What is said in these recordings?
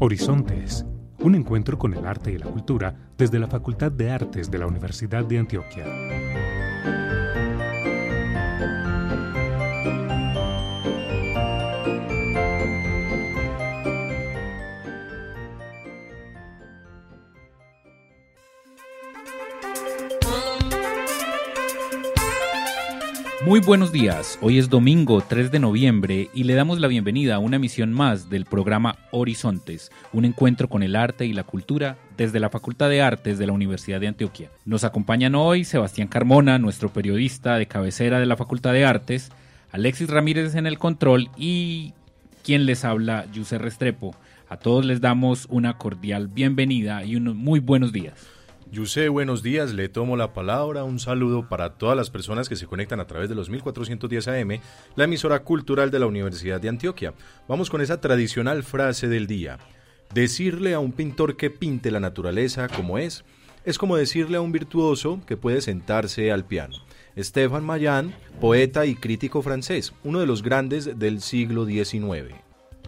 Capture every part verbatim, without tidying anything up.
Horizontes, un encuentro con el arte y la cultura desde la Facultad de Artes de la Universidad de Antioquia. Muy buenos días, hoy es domingo tres de noviembre y le damos la bienvenida a una emisión más del programa Horizontes, un encuentro con el arte y la cultura desde la Facultad de Artes de la Universidad de Antioquia. Nos acompañan hoy Sebastián Carmona, nuestro periodista de cabecera de la Facultad de Artes, Alexis Ramírez en el control y quien les habla, Yusef Restrepo. A todos les damos una cordial bienvenida y unos muy buenos días. Yusef, buenos días, le tomo la palabra, un saludo para todas las personas que se conectan a través de los mil cuatrocientos diez A M, la emisora cultural de la Universidad de Antioquia. Vamos con esa tradicional frase del día. Decirle a un pintor que pinte la naturaleza como es, es como decirle a un virtuoso que puede sentarse al piano. Stéphane Mallarmé, poeta y crítico francés, uno de los grandes del siglo diecinueve.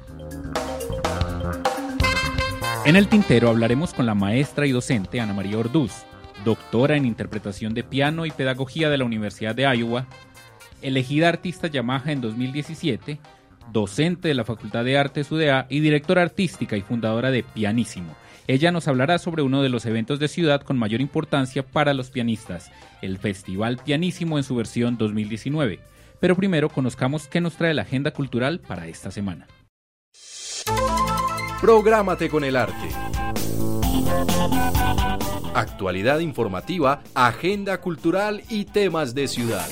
En el tintero hablaremos con la maestra y docente Ana María Orduz, doctora en interpretación de piano y pedagogía de la Universidad de Iowa, elegida artista Yamaha en dos mil diecisiete, docente de la Facultad de Artes U D A y directora artística y fundadora de Pianísimo. Ella nos hablará sobre uno de los eventos de ciudad con mayor importancia para los pianistas, el Festival Pianísimo en su versión dos mil diecinueve. Pero primero conozcamos qué nos trae la agenda cultural para esta semana. Prográmate con el arte. Actualidad informativa, agenda cultural y temas de ciudad.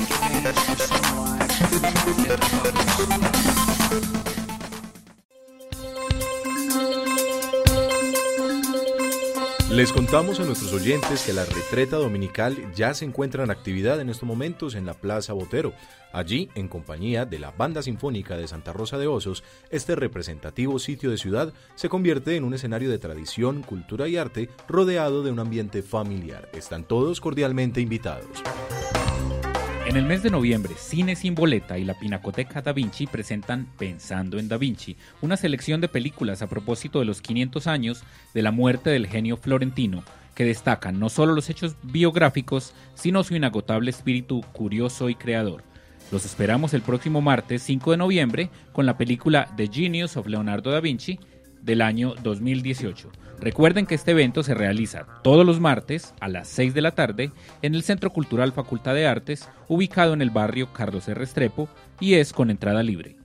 Les contamos a nuestros oyentes que la retreta dominical ya se encuentra en actividad en estos momentos en la Plaza Botero. Allí, en compañía de la Banda Sinfónica de Santa Rosa de Osos, este representativo sitio de ciudad se convierte en un escenario de tradición, cultura y arte rodeado de un ambiente familiar. Están todos cordialmente invitados. En el mes de noviembre, Cine Sin Boleta y la Pinacoteca Da Vinci presentan Pensando en Da Vinci, una selección de películas a propósito de los quinientos años de la muerte del genio florentino, que destacan no solo los hechos biográficos, sino su inagotable espíritu curioso y creador. Los esperamos el próximo martes cinco de noviembre con la película The Genius of Leonardo da Vinci del año dos mil dieciocho. Recuerden que este evento se realiza todos los martes a las seis de la tarde en el Centro Cultural Facultad de Artes, ubicado en el barrio Carlos R. Restrepo, y es con entrada libre.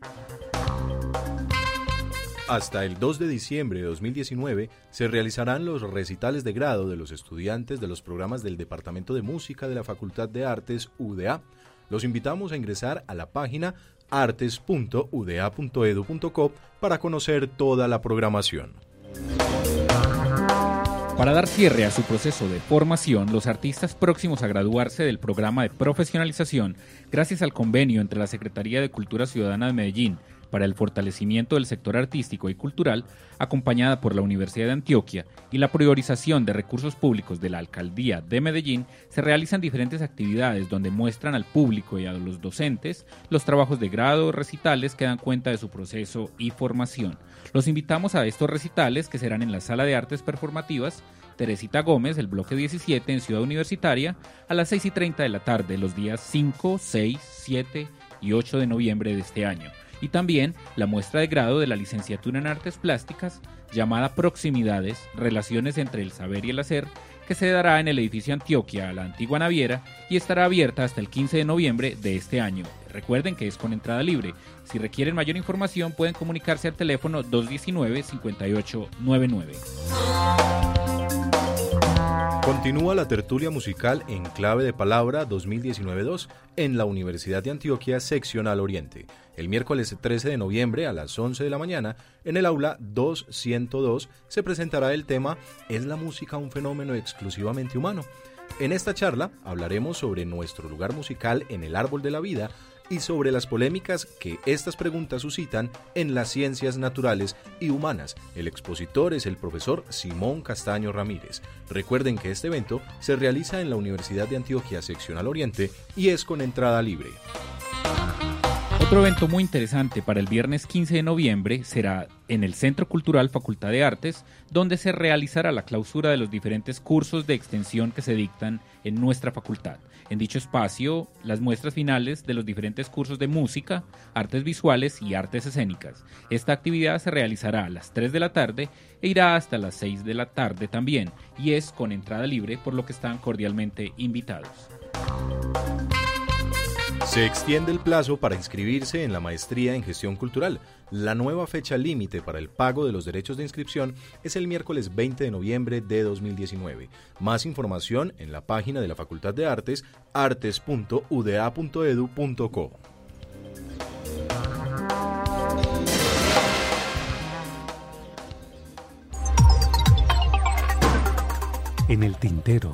Hasta el dos de diciembre de dos mil diecinueve se realizarán los recitales de grado de los estudiantes de los programas del Departamento de Música de la Facultad de Artes U D A. Los invitamos a ingresar a la página artes punto u d a punto e d u punto co para conocer toda la programación. Para dar cierre a su proceso de formación, los artistas próximos a graduarse del programa de profesionalización, gracias al convenio entre la Secretaría de Cultura Ciudadana de Medellín para el fortalecimiento del sector artístico y cultural, acompañada por la Universidad de Antioquia y la priorización de recursos públicos de la Alcaldía de Medellín, se realizan diferentes actividades donde muestran al público y a los docentes los trabajos de grado, recitales que dan cuenta de su proceso y formación. Los invitamos a estos recitales que serán en la Sala de Artes Performativas Teresita Gómez, el bloque diecisiete en Ciudad Universitaria, a las seis y treinta de la tarde, los días cinco, seis, siete y ocho de noviembre de este año. Y también la muestra de grado de la licenciatura en Artes Plásticas, llamada Proximidades, Relaciones entre el Saber y el Hacer, que se dará en el edificio Antioquia, la antigua Naviera, y estará abierta hasta el quince de noviembre de este año. Recuerden que es con entrada libre. Si requieren mayor información, pueden comunicarse al teléfono dos uno nueve, cinco ocho nueve nueve. Continúa la tertulia musical en Clave de Palabra dos mil diecinueve dos en la Universidad de Antioquia, seccional Oriente. El miércoles trece de noviembre a las once de la mañana, en el aula doscientos dos, se presentará el tema ¿Es la música un fenómeno exclusivamente humano? En esta charla hablaremos sobre nuestro lugar musical en el árbol de la vida y sobre las polémicas que estas preguntas suscitan en las ciencias naturales y humanas. El expositor es el profesor Simón Castaño Ramírez. Recuerden que este evento se realiza en la Universidad de Antioquia, seccional Oriente, y es con entrada libre. Otro evento muy interesante para el viernes quince de noviembre será en el Centro Cultural Facultad de Artes, donde se realizará la clausura de los diferentes cursos de extensión que se dictan en nuestra facultad. En dicho espacio, las muestras finales de los diferentes cursos de música, artes visuales y artes escénicas. Esta actividad se realizará a las tres de la tarde e irá hasta las seis de la tarde también, y es con entrada libre, por lo que están cordialmente invitados. Se extiende el plazo para inscribirse en la maestría en gestión cultural. La nueva fecha límite para el pago de los derechos de inscripción es el miércoles veinte de noviembre de dos mil diecinueve. Más información en la página de la Facultad de Artes, artes punto u d a punto e d u punto co. En el tintero.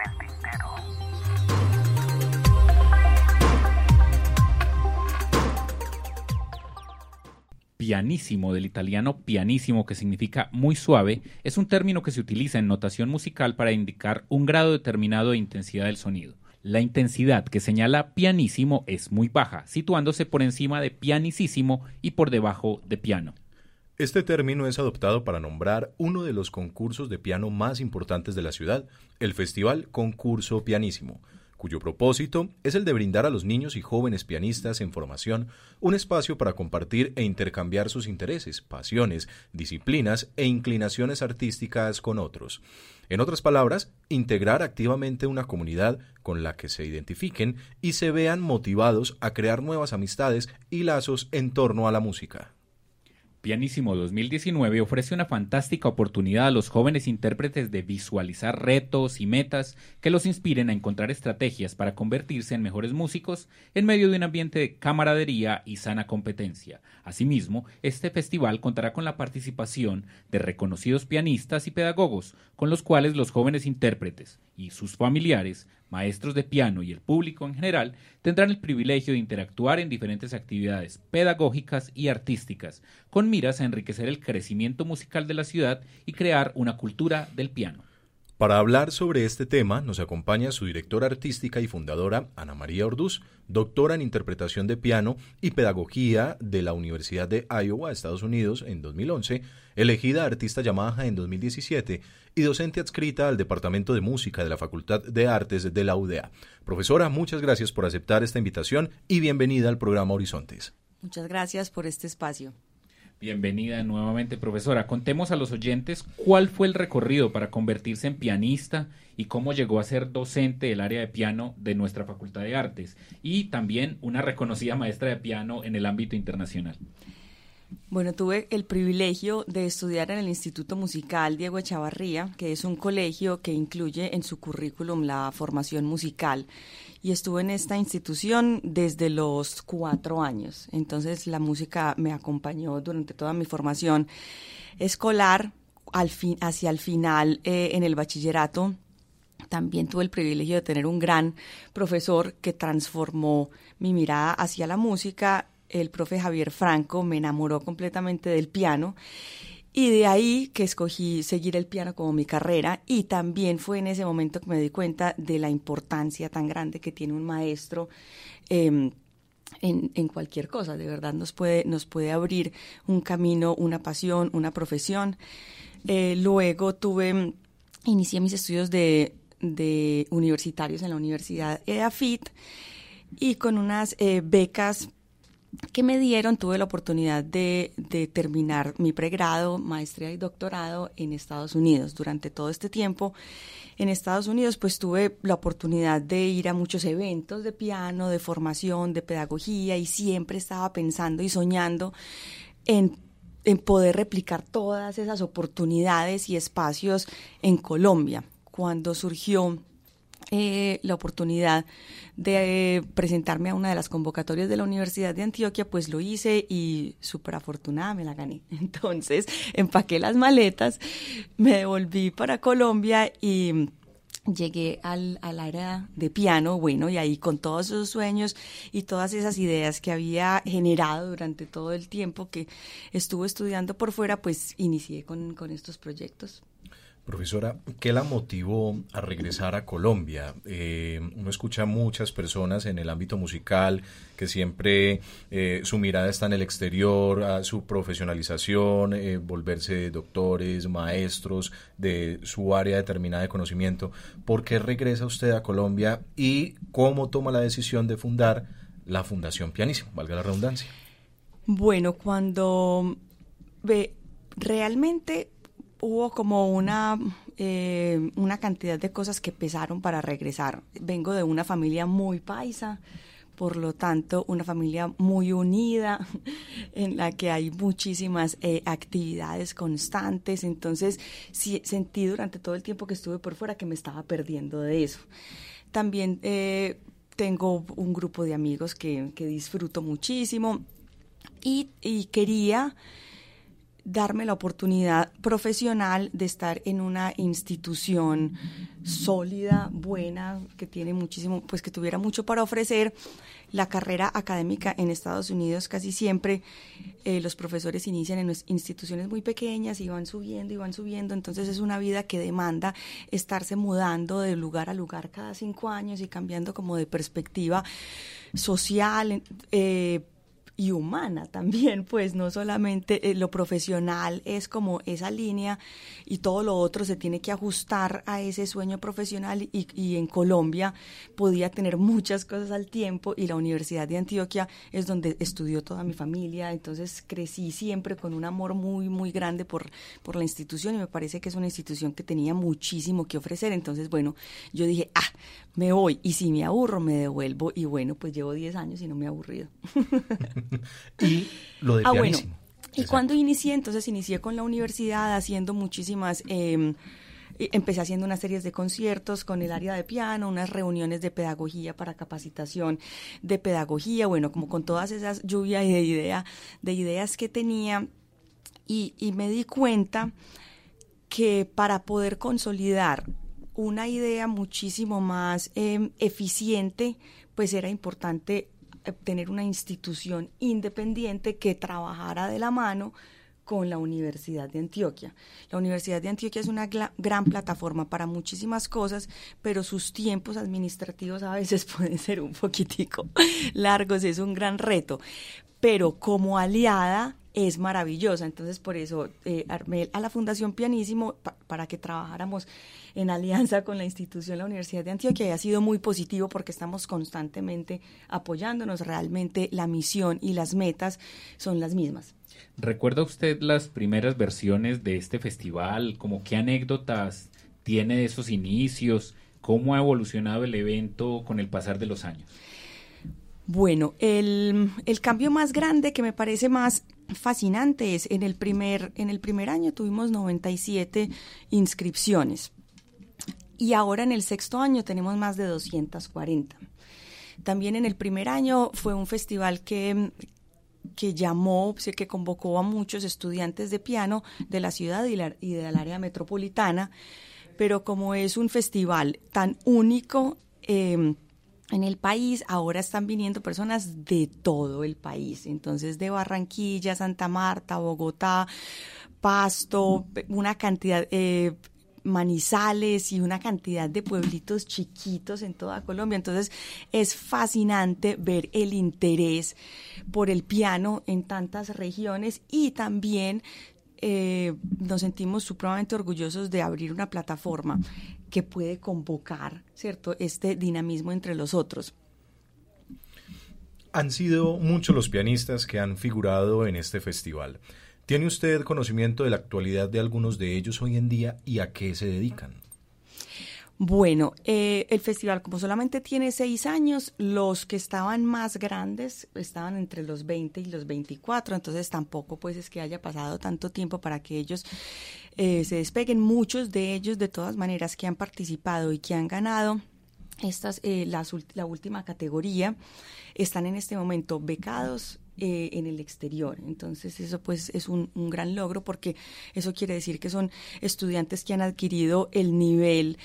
Pianissimo, del italiano pianissimo, que significa muy suave, es un término que se utiliza en notación musical para indicar un grado determinado de intensidad del sonido. La intensidad que señala pianissimo es muy baja, situándose por encima de pianisísimo y por debajo de piano. Este término es adoptado para nombrar uno de los concursos de piano más importantes de la ciudad, el Festival Concurso Pianissimo, cuyo propósito es el de brindar a los niños y jóvenes pianistas en formación un espacio para compartir e intercambiar sus intereses, pasiones, disciplinas e inclinaciones artísticas con otros. En otras palabras, integrar activamente una comunidad con la que se identifiquen y se vean motivados a crear nuevas amistades y lazos en torno a la música. Pianissimo dos mil diecinueve ofrece una fantástica oportunidad a los jóvenes intérpretes de visualizar retos y metas que los inspiren a encontrar estrategias para convertirse en mejores músicos en medio de un ambiente de camaradería y sana competencia. Asimismo, este festival contará con la participación de reconocidos pianistas y pedagogos, con los cuales los jóvenes intérpretes y sus familiares, maestros de piano y el público en general tendrán el privilegio de interactuar en diferentes actividades pedagógicas y artísticas, con miras a enriquecer el crecimiento musical de la ciudad y crear una cultura del piano. Para hablar sobre este tema nos acompaña su directora artística y fundadora, Ana María Orduz, doctora en interpretación de piano y pedagogía de la Universidad de Iowa, Estados Unidos, en dos mil once, elegida artista Yamaha en dos mil diecisiete y docente adscrita al Departamento de Música de la Facultad de Artes de la U D A. Profesora, muchas gracias por aceptar esta invitación y bienvenida al programa Horizontes. Muchas gracias por este espacio. Bienvenida nuevamente, profesora. Contemos a los oyentes cuál fue el recorrido para convertirse en pianista y cómo llegó a ser docente del área de piano de nuestra Facultad de Artes y también una reconocida maestra de piano en el ámbito internacional. Bueno, tuve el privilegio de estudiar en el Instituto Musical Diego Echavarría, que es un colegio que incluye en su currículum la formación musical, y estuve en esta institución desde los cuatro años. Entonces la música me acompañó durante toda mi formación escolar. Al fin, hacia el final, eh, en el bachillerato, también tuve el privilegio de tener un gran profesor que transformó mi mirada hacia la música. El profe Javier Franco me enamoró completamente del piano y de ahí que escogí seguir el piano como mi carrera, y también fue en ese momento que me di cuenta de la importancia tan grande que tiene un maestro eh, en, en cualquier cosa. De verdad nos puede, nos puede abrir un camino, una pasión, una profesión. Eh, luego tuve, inicié mis estudios de, de universitarios en la Universidad EAFIT y con unas eh, becas que me dieron, tuve la oportunidad de, de terminar mi pregrado, maestría y doctorado en Estados Unidos. Durante todo este tiempo en Estados Unidos, pues tuve la oportunidad de ir a muchos eventos de piano, de formación, de pedagogía, y siempre estaba pensando y soñando en, en poder replicar todas esas oportunidades y espacios en Colombia. Cuando surgió Eh, la oportunidad de eh, presentarme a una de las convocatorias de la Universidad de Antioquia, pues lo hice y súper afortunada me la gané. Entonces empaqué las maletas, me devolví para Colombia y llegué al, al área de piano, bueno, y ahí con todos esos sueños y todas esas ideas que había generado durante todo el tiempo que estuve estudiando por fuera, pues inicié con, con estos proyectos. Profesora, ¿qué la motivó a regresar a Colombia? Eh, uno escucha a muchas personas en el ámbito musical que siempre eh, su mirada está en el exterior, a su profesionalización, eh, volverse doctores, maestros de su área determinada de conocimiento. ¿Por qué regresa usted a Colombia y cómo toma la decisión de fundar la Fundación Pianissimo, valga la redundancia? Bueno, cuando ve, realmente hubo como una, eh, una cantidad de cosas que pesaron para regresar. Vengo de una familia muy paisa, por lo tanto, una familia muy unida, en la que hay muchísimas eh, actividades constantes. Entonces, sí, sentí durante todo el tiempo que estuve por fuera que me estaba perdiendo de eso. También eh, tengo un grupo de amigos que, que disfruto muchísimo y, y quería darme la oportunidad profesional de estar en una institución sólida, buena, que tiene muchísimo, pues que tuviera mucho para ofrecer. La carrera académica en Estados Unidos casi siempre eh, los profesores inician en instituciones muy pequeñas y van subiendo y van subiendo, entonces es una vida que demanda estarse mudando de lugar a lugar cada cinco años y cambiando como de perspectiva social, eh, y humana también, pues no solamente eh, lo profesional es como esa línea y todo lo otro se tiene que ajustar a ese sueño profesional y, y en Colombia podía tener muchas cosas al tiempo y la Universidad de Antioquia es donde estudió toda mi familia, entonces crecí siempre con un amor muy muy grande por, por la institución y me parece que es una institución que tenía muchísimo que ofrecer, entonces bueno, yo dije, ah, me voy y si me aburro me devuelvo y bueno, pues llevo diez años y no me he aburrido. Y lo de ah, Pianissimo. Bueno, y Exacto. Cuando inicié, entonces inicié con la universidad haciendo muchísimas, eh, empecé haciendo unas series de conciertos con el área de piano, unas reuniones de pedagogía para capacitación de pedagogía, bueno, como con todas esas lluvias de, idea, de ideas que tenía y, y me di cuenta que para poder consolidar una idea muchísimo más eh, eficiente, pues era importante tener una institución independiente que trabajara de la mano con la Universidad de Antioquia. La Universidad de Antioquia es una gla- gran plataforma para muchísimas cosas, pero sus tiempos administrativos a veces pueden ser un poquitico largos, es un gran reto, pero como aliada es maravillosa, entonces por eso eh, armé a la Fundación Pianissimo pa- para que trabajáramos en alianza con la institución, la Universidad de Antioquia, y ha sido muy positivo porque estamos constantemente apoyándonos, realmente la misión y las metas son las mismas. ¿Recuerda usted las primeras versiones de este festival? ¿Cómo qué anécdotas tiene de esos inicios? ¿Cómo ha evolucionado el evento con el pasar de los años? Bueno, el, el cambio más grande que me parece más fascinante es en el primer, en el primer año tuvimos noventa y siete inscripciones y ahora en el sexto año tenemos más de doscientas cuarenta. También en el primer año fue un festival que, que llamó, que convocó a muchos estudiantes de piano de la ciudad y, la, y del área metropolitana, pero como es un festival tan único eh, en el país, ahora están viniendo personas de todo el país, entonces de Barranquilla, Santa Marta, Bogotá, Pasto, una cantidad, eh, Manizales y una cantidad de pueblitos chiquitos en toda Colombia, entonces es fascinante ver el interés por el piano en tantas regiones y también eh, nos sentimos supremamente orgullosos de abrir una plataforma que puede convocar, ¿cierto?, este dinamismo entre los otros. Han sido muchos los pianistas que han figurado en este festival. ¿Tiene usted conocimiento de la actualidad de algunos de ellos hoy en día y a qué se dedican? Bueno, eh, el festival como solamente tiene seis años, los que estaban más grandes estaban entre los veinte y los veinticuatro, entonces tampoco pues es que haya pasado tanto tiempo para que ellos eh, se despeguen. Muchos de ellos de todas maneras que han participado y que han ganado estas, eh, las, la última categoría están en este momento becados Eh, en el exterior, entonces eso pues es un, un gran logro porque eso quiere decir que son estudiantes que han adquirido el nivel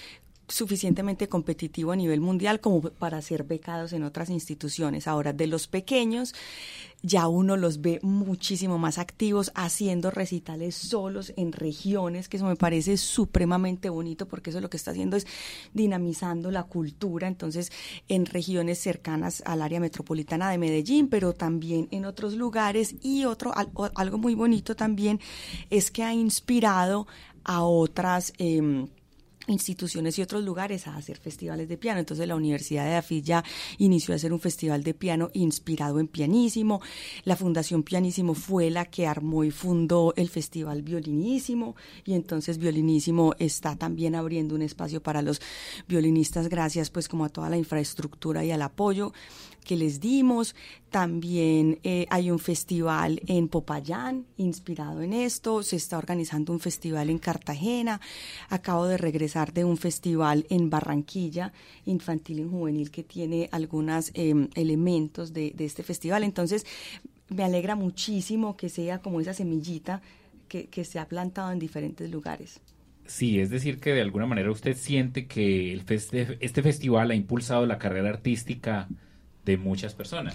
suficientemente competitivo a nivel mundial como para ser becados en otras instituciones. Ahora, de los pequeños, ya uno los ve muchísimo más activos haciendo recitales solos en regiones, que eso me parece supremamente bonito, porque eso lo que está haciendo es dinamizando la cultura, entonces en regiones cercanas al área metropolitana de Medellín, pero también en otros lugares. Y otro algo muy bonito también es que ha inspirado a otras eh, instituciones y otros lugares a hacer festivales de piano. Entonces la Universidad de Afid ya inició a hacer un festival de piano inspirado en Pianísimo. La Fundación Pianísimo fue la que armó y fundó el Festival Violinísimo, y entonces Violinísimo está también abriendo un espacio para los violinistas gracias pues como a toda la infraestructura y al apoyo que les dimos. También eh, hay un festival en Popayán inspirado en esto, se está organizando un festival en Cartagena, acabo de regresar de un festival en Barranquilla, infantil y juvenil, que tiene algunos eh, elementos de, de este festival. Entonces me alegra muchísimo que sea como esa semillita que, que se ha plantado en diferentes lugares. Sí, es decir que de alguna manera usted siente que el feste- este festival ha impulsado la carrera artística de muchas personas.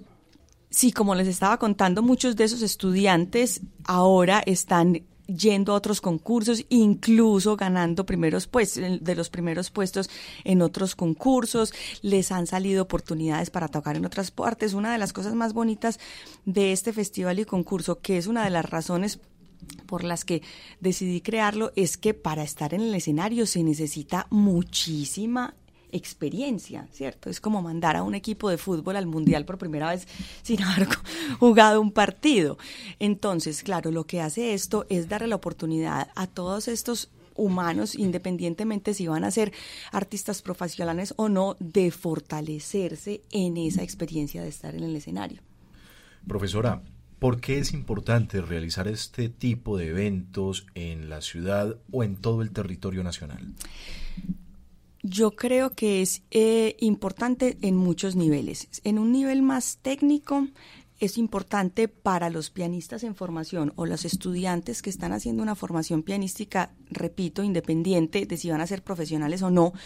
Sí, como les estaba contando, muchos de esos estudiantes ahora están yendo a otros concursos, incluso ganando primeros puestos, de los primeros puestos en otros concursos. Les han salido oportunidades para tocar en otras partes. Una de las cosas más bonitas de este festival y concurso, que es una de las razones por las que decidí crearlo, es que para estar en el escenario se necesita muchísima experiencia, ¿cierto? Es como mandar a un equipo de fútbol al mundial por primera vez sin haber jugado un partido. Entonces, claro, lo que hace esto es darle la oportunidad a todos estos humanos, independientemente si van a ser artistas profesionales o no, de fortalecerse en esa experiencia de estar en el escenario. Profesora, ¿por qué es importante realizar este tipo de eventos en la ciudad o en todo el territorio nacional? Yo creo que es eh, importante en muchos niveles. En un nivel más técnico, es importante para los pianistas en formación o los estudiantes que están haciendo una formación pianística, repito, independiente de si van a ser profesionales o no,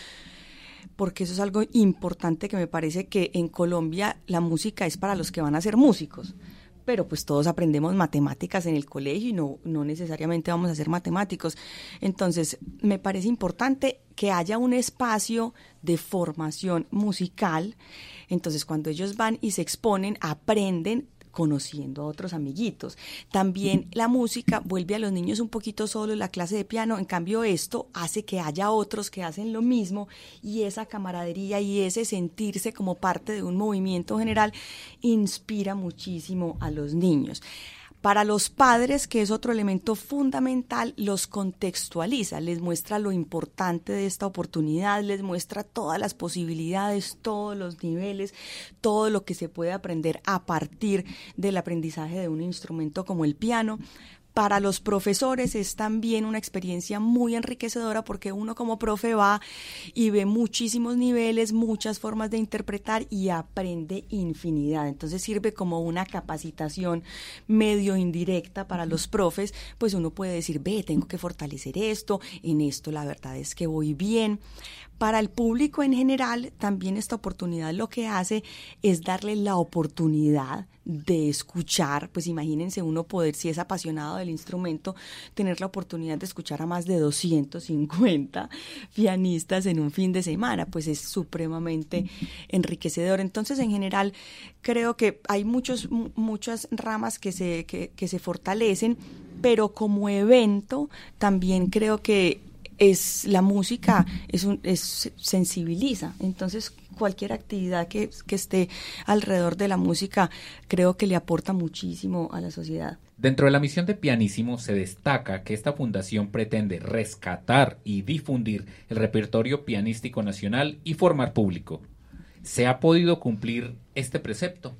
porque eso es algo importante que me parece que en Colombia la música es para los que van a ser músicos. Pero pues todos aprendemos matemáticas en el colegio y no, no necesariamente vamos a ser matemáticos. Entonces, me parece importante que haya un espacio de formación musical. Entonces, cuando ellos van y se exponen, aprenden conociendo a otros amiguitos. También la música vuelve a los niños un poquito solos la clase de piano, en cambio esto hace que haya otros que hacen lo mismo, y esa camaradería y ese sentirse como parte de un movimiento general inspira muchísimo a los niños. Para los padres, que es otro elemento fundamental, los contextualiza, les muestra lo importante de esta oportunidad, les muestra todas las posibilidades, todos los niveles, todo lo que se puede aprender a partir del aprendizaje de un instrumento como el piano. Para los profesores es también una experiencia muy enriquecedora, porque uno como profe va y ve muchísimos niveles, muchas formas de interpretar y aprende infinidad. Entonces sirve como una capacitación medio indirecta para los profes, pues uno puede decir, ve, tengo que fortalecer esto, en esto la verdad es que voy bien. Para el público en general, también esta oportunidad lo que hace es darle la oportunidad de escuchar, pues imagínense uno poder, si es apasionado del instrumento, tener la oportunidad de escuchar a más de doscientos cincuenta pianistas en un fin de semana, pues es supremamente enriquecedor. Entonces, en general, creo que hay muchos, muchas ramas que se, que, que se fortalecen, pero como evento también creo que es la música es un, es sensibiliza. Entonces cualquier actividad que, que esté alrededor de la música creo que le aporta muchísimo a la sociedad. Dentro de la misión de Pianísimo se destaca que esta fundación pretende rescatar y difundir el repertorio pianístico nacional y formar público. ¿Se ha podido cumplir este precepto?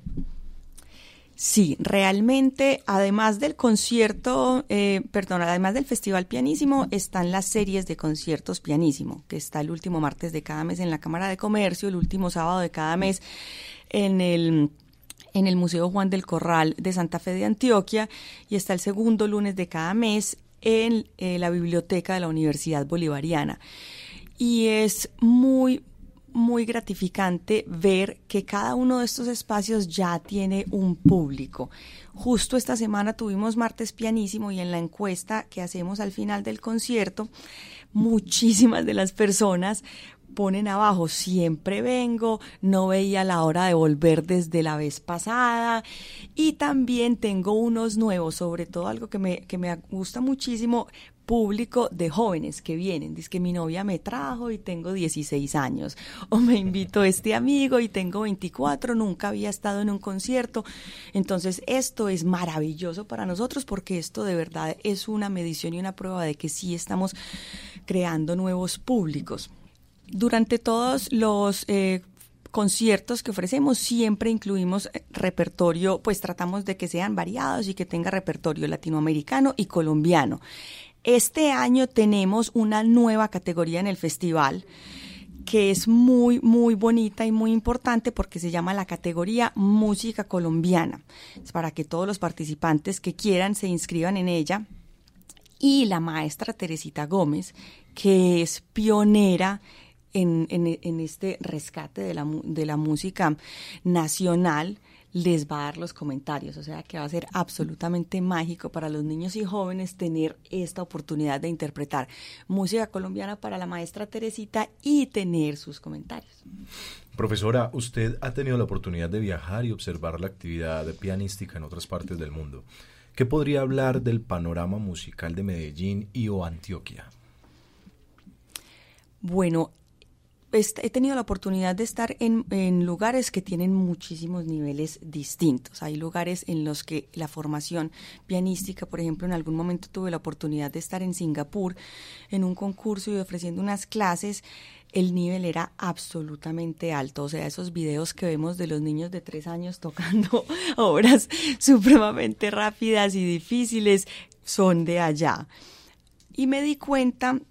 Sí, realmente, además del concierto, eh, perdón, además del Festival Pianísimo, están las series de conciertos Pianísimo, que está el último martes de cada mes en la Cámara de Comercio, el último sábado de cada mes en el, en el Museo Juan del Corral de Santa Fe de Antioquia, y está el segundo lunes de cada mes en eh, la Biblioteca de la Universidad Bolivariana. y es muy muy gratificante ver que cada uno de estos espacios ya tiene un público. Justo esta semana tuvimos Martes Pianísimo y en la encuesta que hacemos al final del concierto, muchísimas de las personas ponen abajo, siempre vengo, no veía la hora de volver desde la vez pasada, y también tengo unos nuevos, sobre todo algo que me, que me gusta muchísimo, público de jóvenes que vienen, dice que mi novia me trajo y tengo dieciséis años, o me invitó este amigo y tengo veinticuatro, nunca había estado en un concierto. Entonces esto es maravilloso para nosotros porque esto de verdad es una medición y una prueba de que sí estamos creando nuevos públicos. Durante todos los eh, conciertos que ofrecemos siempre incluimos repertorio, pues tratamos de que sean variados y que tenga repertorio latinoamericano y colombiano. Este año tenemos una nueva categoría en el festival que es muy, muy bonita y muy importante porque se llama la categoría Música Colombiana. Es para que todos los participantes que quieran se inscriban en ella. Y la maestra Teresita Gómez, que es pionera en, en, en este rescate de la, de la música nacional, les va a dar los comentarios, o sea que va a ser absolutamente mágico para los niños y jóvenes tener esta oportunidad de interpretar música colombiana para la maestra Teresita y tener sus comentarios. Profesora, usted ha tenido la oportunidad de viajar y observar la actividad pianística en otras partes del mundo. ¿Qué podría hablar del panorama musical de Medellín y o Antioquia? Bueno, he tenido la oportunidad de estar en, en lugares que tienen muchísimos niveles distintos. Hay lugares en los que la formación pianística, por ejemplo, en algún momento tuve la oportunidad de estar en Singapur en un concurso y ofreciendo unas clases. El nivel era absolutamente alto, o sea, esos videos que vemos de los niños de tres años tocando obras supremamente rápidas y difíciles son de allá. Y me di cuenta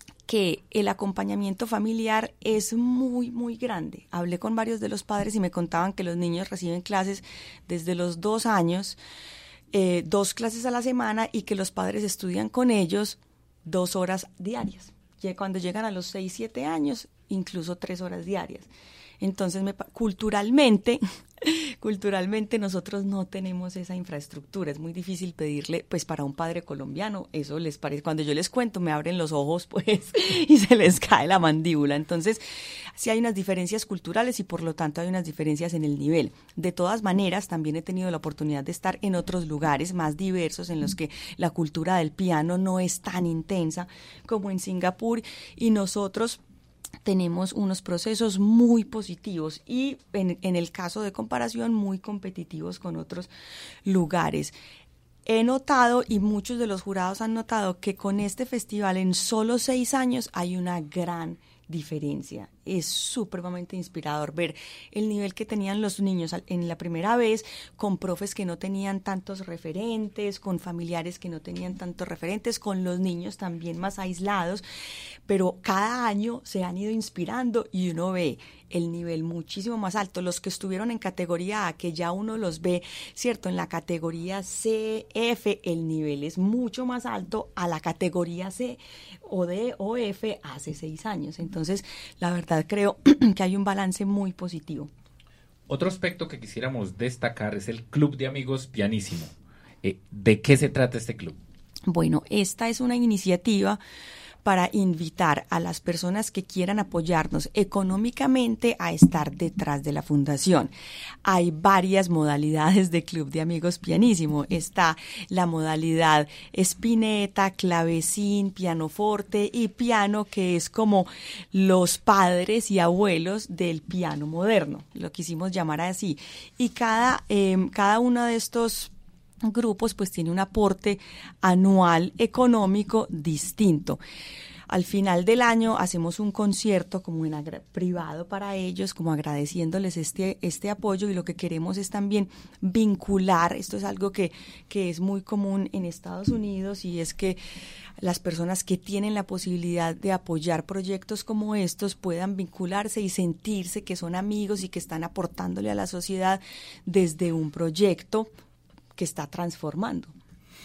que el acompañamiento familiar es muy, muy grande. Hablé con varios de los padres y me contaban que los niños reciben clases desde los dos años, eh, dos clases a la semana, y que los padres estudian con ellos dos horas diarias. Cuando llegan a los seis, siete años, incluso tres horas diarias. Entonces, me, culturalmente, culturalmente nosotros no tenemos esa infraestructura. Es muy difícil pedirle, pues para un padre colombiano, eso les parece, cuando yo les cuento me abren los ojos, pues, y se les cae la mandíbula. Entonces, sí hay unas diferencias culturales y por lo tanto hay unas diferencias en el nivel. De todas maneras, también he tenido la oportunidad de estar en otros lugares más diversos en los que la cultura del piano no es tan intensa como en Singapur, y nosotros tenemos unos procesos muy positivos y en, en el caso de comparación muy competitivos con otros lugares. He notado, y muchos de los jurados han notado, que con este festival en solo seis años hay una gran diferencia. Es supremamente inspirador ver el nivel que tenían los niños en la primera vez, con profes que no tenían tantos referentes, con familiares que no tenían tantos referentes, con los niños también más aislados, pero cada año se han ido inspirando y uno ve el nivel muchísimo más alto. Los que estuvieron en categoría A, que ya uno los ve, ¿cierto? En la categoría C, F, el nivel es mucho más alto a la categoría C o D o F hace seis años. Entonces, la verdad creo que hay un balance muy positivo. Otro aspecto que quisiéramos destacar es el Club de Amigos Pianísimo. Eh, ¿De qué se trata este club? Bueno, esta es una iniciativa para invitar a las personas que quieran apoyarnos económicamente a estar detrás de la fundación. Hay varias modalidades de Club de Amigos Pianísimo. Está la modalidad espineta, clavecín, pianoforte y piano, que es como los padres y abuelos del piano moderno, lo quisimos llamar así. Y cada, eh, cada uno de estos grupos pues tiene un aporte anual económico distinto. Al final del año hacemos un concierto como en agra- privado para ellos, como agradeciéndoles este, este apoyo, y lo que queremos es también vincular, esto es algo que, que es muy común en Estados Unidos, y es que las personas que tienen la posibilidad de apoyar proyectos como estos puedan vincularse y sentirse que son amigos y que están aportándole a la sociedad desde un proyecto que está transformando.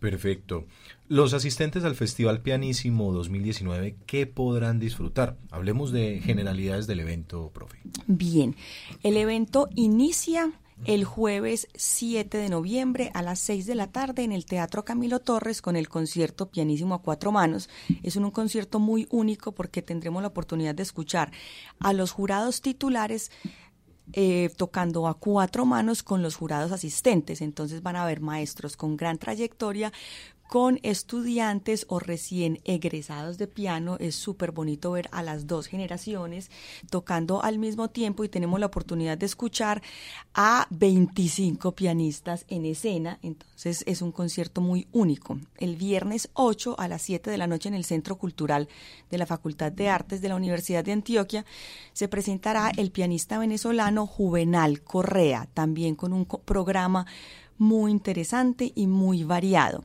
Perfecto. Los asistentes al Festival Pianísimo dos mil diecinueve, ¿qué podrán disfrutar? Hablemos de generalidades del evento, profe. Bien, el evento inicia el jueves siete de noviembre a las seis de la tarde en el Teatro Camilo Torres con el concierto Pianísimo a Cuatro Manos. Es un, un concierto muy único porque tendremos la oportunidad de escuchar a los jurados titulares Eh, tocando a cuatro manos con los jurados asistentes. Entonces van a haber maestros con gran trayectoria, con estudiantes o recién egresados de piano. Es súper bonito ver a las dos generaciones tocando al mismo tiempo y tenemos la oportunidad de escuchar a veinticinco pianistas en escena. Entonces es un concierto muy único. El viernes ocho a las siete de la noche en el Centro Cultural de la Facultad de Artes de la Universidad de Antioquia se presentará el pianista venezolano Juvenal Correa, también con un programa muy interesante y muy variado.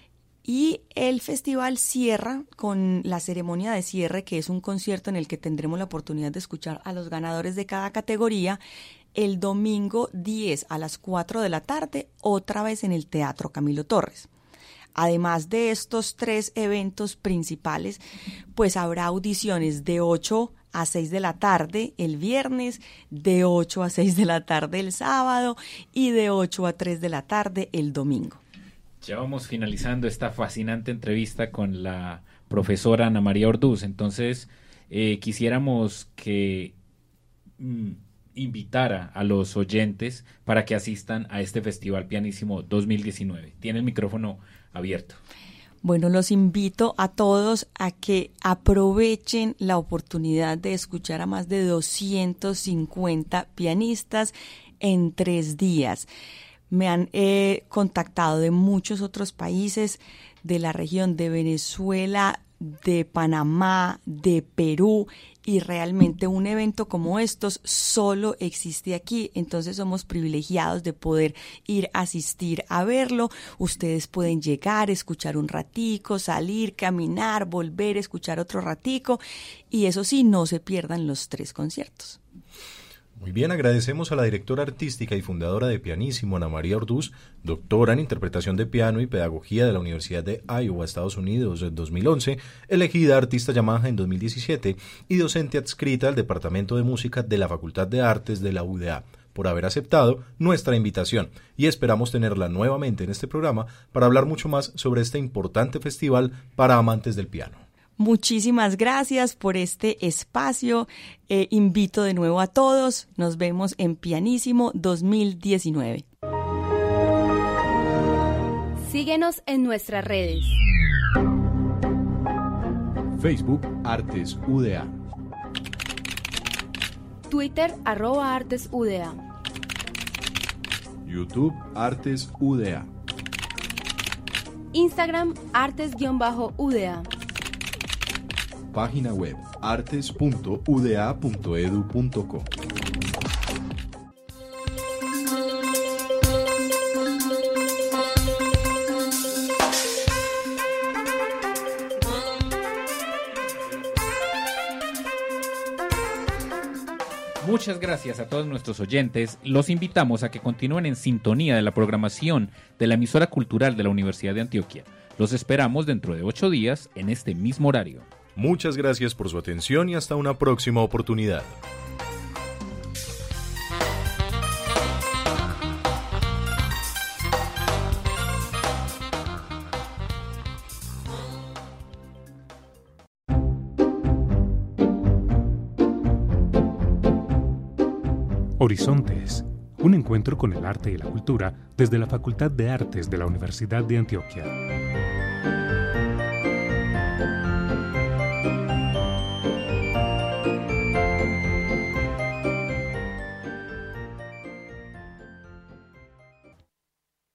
Y el festival cierra con la ceremonia de cierre, que es un concierto en el que tendremos la oportunidad de escuchar a los ganadores de cada categoría el domingo diez a las cuatro de la tarde, otra vez en el Teatro Camilo Torres. Además de estos tres eventos principales, pues habrá audiciones de ocho a seis de la tarde el viernes, de ocho a seis de la tarde el sábado y de ocho a tres de la tarde el domingo. Ya vamos finalizando esta fascinante entrevista con la profesora Ana María Orduz. Entonces, eh, quisiéramos que mm, invitara a los oyentes para que asistan a este Festival Pianísimo dos mil diecinueve. Tiene el micrófono abierto. Bueno, los invito a todos a que aprovechen la oportunidad de escuchar a más de doscientos cincuenta pianistas en tres días. Me han eh, contactado de muchos otros países, de la región de Venezuela, de Panamá, de Perú, y realmente un evento como estos solo existe aquí. Entonces somos privilegiados de poder ir a asistir a verlo. Ustedes pueden llegar, escuchar un ratico, salir, caminar, volver, escuchar otro ratico, y eso sí, no se pierdan los tres conciertos. Muy bien, agradecemos a la directora artística y fundadora de Pianísimo, Ana María Orduz, doctora en interpretación de piano y pedagogía de la Universidad de Iowa, Estados Unidos, en dos mil once, elegida artista Yamaha en dos mil diecisiete y docente adscrita al Departamento de Música de la Facultad de Artes de la U D A, por haber aceptado nuestra invitación, y esperamos tenerla nuevamente en este programa para hablar mucho más sobre este importante festival para amantes del piano. Muchísimas gracias por este espacio. Eh, invito de nuevo a todos. Nos vemos en Pianísimo dos mil diecinueve. Síguenos en nuestras redes. Facebook Artes U D A. Twitter arroba Artes U D A. YouTube Artes U D A. Instagram Artes-U D A. Página web artes punto u d a punto e d u punto co. Muchas gracias a todos nuestros oyentes. Los invitamos a que continúen en sintonía de la programación de la emisora cultural de la Universidad de Antioquia. Los esperamos dentro de ocho días en este mismo horario. Muchas gracias por su atención y hasta una próxima oportunidad. Horizontes, un encuentro con el arte y la cultura desde la Facultad de Artes de la Universidad de Antioquia.